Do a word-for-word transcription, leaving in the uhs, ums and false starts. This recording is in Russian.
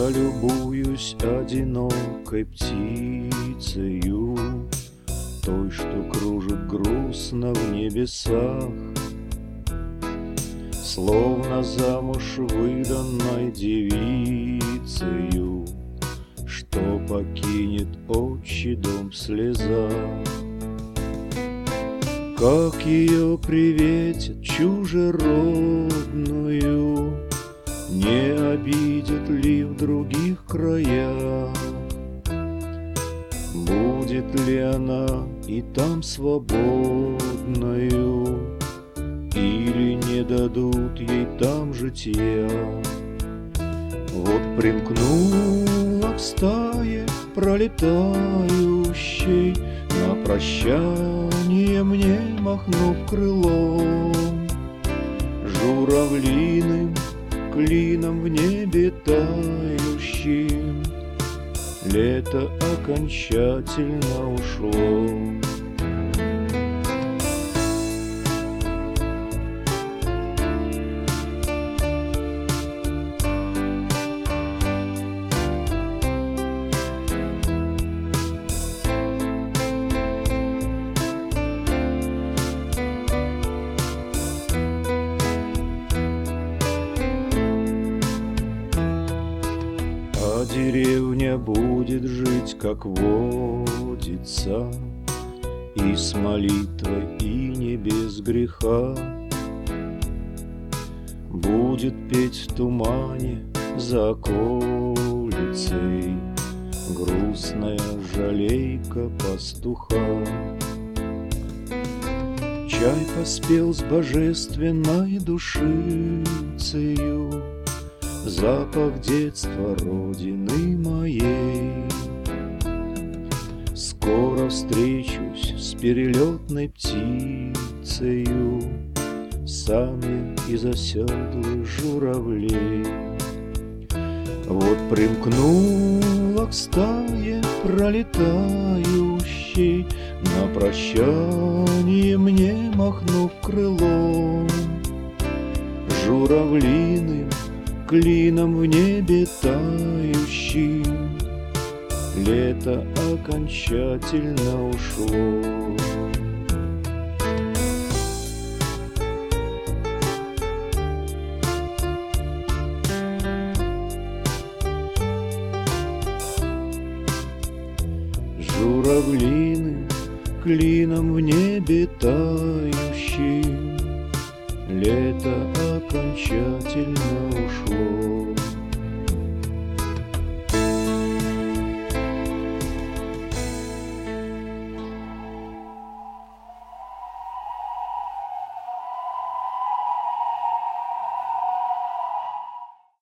Я любуюсь одинокой птицею, той, что кружит грустно в небесах, словно замуж выданной девицею, что покинет отчий дом в слезах. Как ее приветят чужеродную, не обидят ли в других краях? Будет ли она и там свободною, или не дадут ей там житья? Вот примкнула к стае пролетающей, на прощание мне махнув крылом, журавлиным клином в небе тающим лето окончательно ушло. А деревня будет жить, как водится, и с молитвой, и не без греха. Будет петь в тумане за околицей грустная жалейка пастуха. Чай поспел с божественной душицею, запах детства родины моей. Скоро встречусь с перелетной птицею, сами из оседлых журавлей. Вот примкнула к стае пролетающей, на прощание мне махнув крылом, журавлиным клином в небе тающим лето окончательно ушло. Журавлиным клином в небе тающим лето окончательно ушло.